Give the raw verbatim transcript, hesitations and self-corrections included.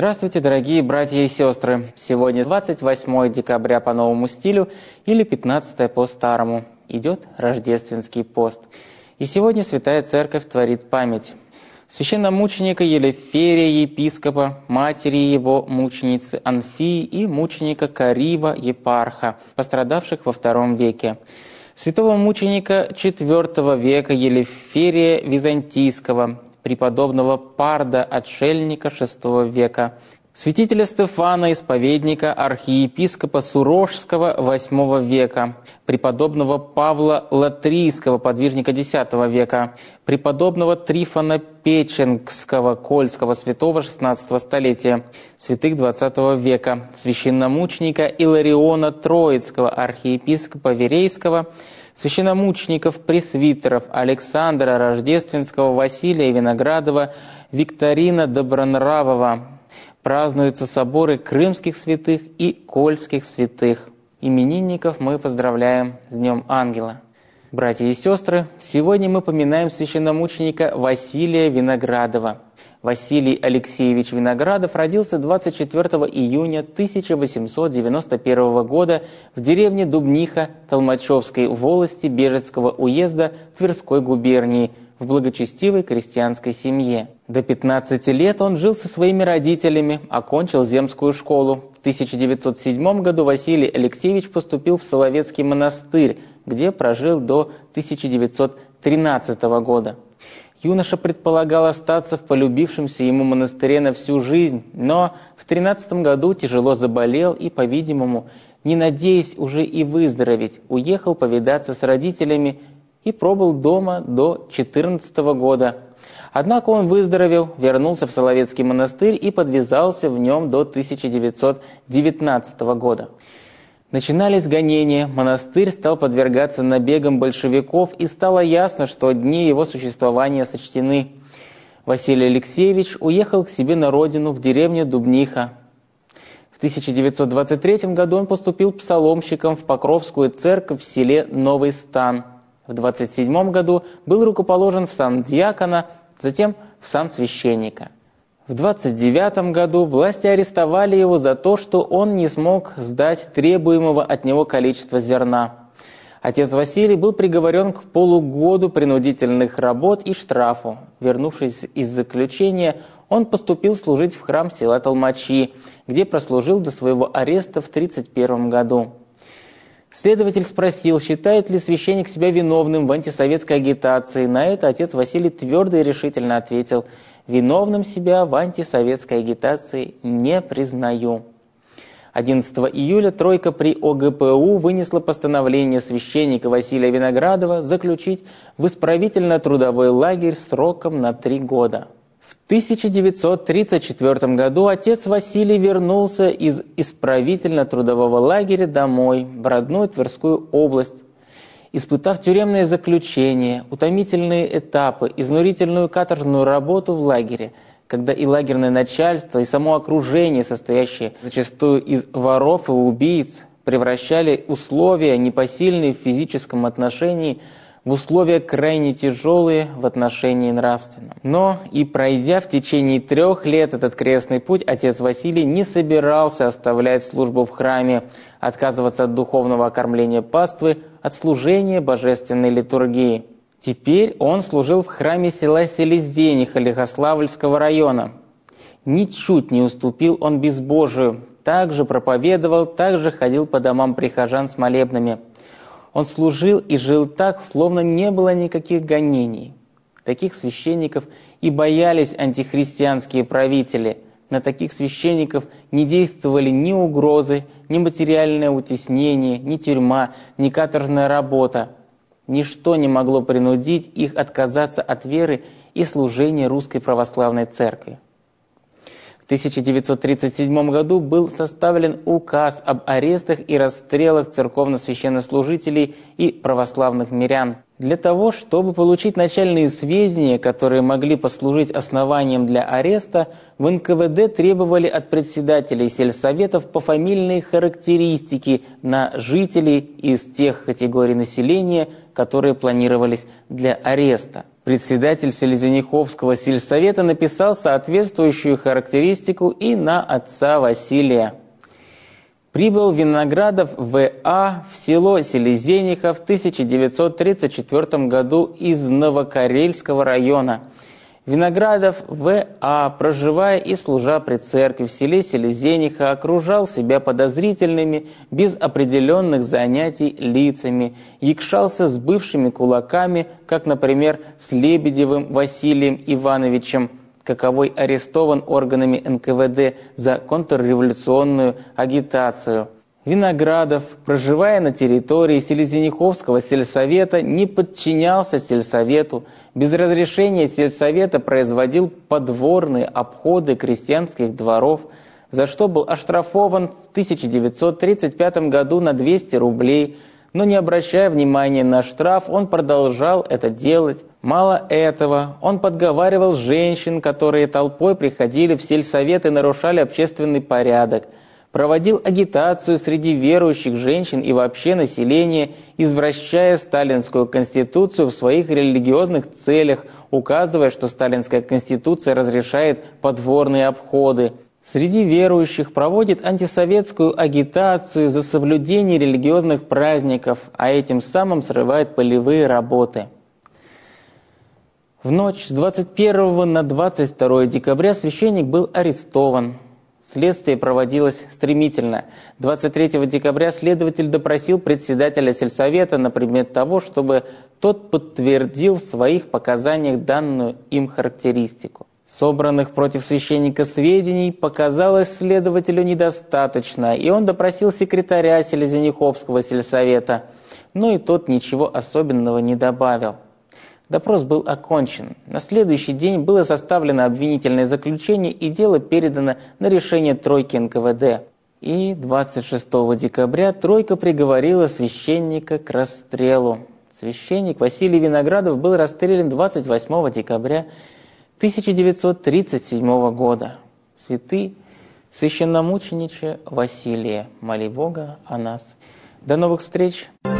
Здравствуйте, дорогие братья и сестры! Сегодня двадцать восьмое декабря по новому стилю или пятнадцатое по старому. Идет рождественский пост. И сегодня Святая Церковь творит память священномученика Елеферия, епископа, матери его, мученицы Анфии и мученика Карива, епарха, пострадавших во втором веке. Святого мученика четвертого века Елеферия Византийского, преподобного Парда, отшельника шестого века, святителя Стефана, исповедника, архиепископа Сурожского восьмого века, преподобного Павла Латрийского, подвижника десятого века, преподобного Трифона Печенгского, Кольского, святого шестнадцатого столетия, святых двадцатого века, священномученика Илариона Троицкого, архиепископа Верейского, священномучеников, пресвитеров Александра Рождественского, Василия Виноградова, Викторина Добронравова. Празднуются соборы крымских святых и кольских святых. Именинников мы поздравляем с Днем Ангела. Братья и сестры, сегодня мы поминаем священномученика Василия Виноградова. Василий Алексеевич Виноградов родился двадцать четвёртого июня тысяча восемьсот девяносто первого года в деревне Дубниха Толмачевской волости Бежецкого уезда Тверской губернии в благочестивой крестьянской семье. До пятнадцати лет он жил со своими родителями, окончил земскую школу. В тысяча девятьсот седьмом году Василий Алексеевич поступил в Соловецкий монастырь, где прожил до тысяча девятьсот тринадцатого года. Юноша предполагал остаться в полюбившемся ему монастыре на всю жизнь, но в тринадцатом году тяжело заболел и, по-видимому, не надеясь уже и выздороветь, уехал повидаться с родителями и пробыл дома до четырнадцатого года. Однако он выздоровел, вернулся в Соловецкий монастырь и подвязался в нем до тысяча девятьсот девятнадцатого года. Начинались гонения, монастырь стал подвергаться набегам большевиков, и стало ясно, что дни его существования сочтены. Василий Алексеевич уехал к себе на родину, в деревню Дубниха. В тысяча девятьсот двадцать третьем году он поступил псаломщиком в Покровскую церковь в селе Новый Стан. В двадцать седьмом году был рукоположен в сан диакона, затем в сан священника. В двадцать девятом году власти арестовали его за то, что он не смог сдать требуемого от него количества зерна. Отец Василий был приговорен к полугоду принудительных работ и штрафу. Вернувшись из заключения, он поступил служить в храм села Толмачи, где прослужил до своего ареста в тридцать первом году. Следователь спросил, считает ли священник себя виновным в антисоветской агитации. На это отец Василий твердо и решительно ответил: «Виновным себя в антисоветской агитации не признаю». одиннадцатого июля тройка при о гэ пэ у вынесла постановление священника Василия Виноградова заключить в исправительно-трудовой лагерь сроком на три года. В тысяча девятьсот тридцать четвёртом году отец Василий вернулся из исправительно-трудового лагеря домой, в родную Тверскую область. Испытав тюремное заключение, утомительные этапы, изнурительную каторжную работу в лагере, когда и лагерное начальство, и само окружение, состоящее зачастую из воров и убийц, превращали условия, непосильные в физическом отношении, в условия крайне тяжелые в отношении нравственном. Но и пройдя в течение трех лет этот крестный путь, отец Василий не собирался оставлять службу в храме, отказываться от духовного окормления паствы, от служения божественной литургии. Теперь он служил в храме села Селезениха Лихославльского района. Ничуть не уступил он безбожию, также проповедовал, также ходил по домам прихожан с молебнами. Он служил и жил так, словно не было никаких гонений. Таких священников и боялись антихристианские правители. На таких священников не действовали ни угрозы, ни материальное утеснение, ни тюрьма, ни каторжная работа. Ничто не могло принудить их отказаться от веры и служения Русской Православной Церкви. В тысяча девятьсот тридцать седьмом году был составлен указ об арестах и расстрелах церковно-священнослужителей и православных мирян. Для того, чтобы получить начальные сведения, которые могли послужить основанием для ареста, в эн ка вэ дэ требовали от председателей сельсоветов пофамильные характеристики на жителей из тех категорий населения, которые планировались для ареста. Председатель Селезениховского сельсовета написал соответствующую характеристику и на отца Василия. Прибыл Виноградов В А в село Селезениха в тысяча девятьсот тридцать четвёртом году из Новокарельского района. Виноградов В А, проживая и служа при церкви в селе Селезениха, окружал себя подозрительными, без определенных занятий лицами, якшался с бывшими кулаками, как, например, с Лебедевым Василием Ивановичем, каковой арестован органами Эн Ка Вэ Дэ за контрреволюционную агитацию. Виноградов, проживая на территории Селезениховского сельсовета, не подчинялся сельсовету, без разрешения сельсовета производил подворные обходы крестьянских дворов, за что был оштрафован в тысяча девятьсот тридцать пятом году на двести рублей, но не обращая внимания на штраф, он продолжал это делать. Мало этого, он подговаривал женщин, которые толпой приходили в сельсовет и нарушали общественный порядок, проводил агитацию среди верующих женщин и вообще населения, извращая сталинскую конституцию в своих религиозных целях, указывая, что сталинская конституция разрешает подворные обходы. Среди верующих проводит антисоветскую агитацию за соблюдение религиозных праздников, а этим самым срывает полевые работы. В ночь с двадцать первого на двадцать второе декабря священник был арестован. Следствие проводилось стремительно. двадцать третьего декабря следователь допросил председателя сельсовета на предмет того, чтобы тот подтвердил в своих показаниях данную им характеристику. Собранных против священника сведений показалось следователю недостаточно, и он допросил секретаря Селезениховского сельсовета, но и тот ничего особенного не добавил. Допрос был окончен. На следующий день было составлено обвинительное заключение, и дело передано на решение тройки Эн Ка Вэ Дэ. И двадцать шестого декабря тройка приговорила священника к расстрелу. Священник Василий Виноградов был расстрелян двадцать восьмого декабря тысяча девятьсот тридцать седьмого года. Святый священномучениче Василия, моли Бога о нас. До новых встреч!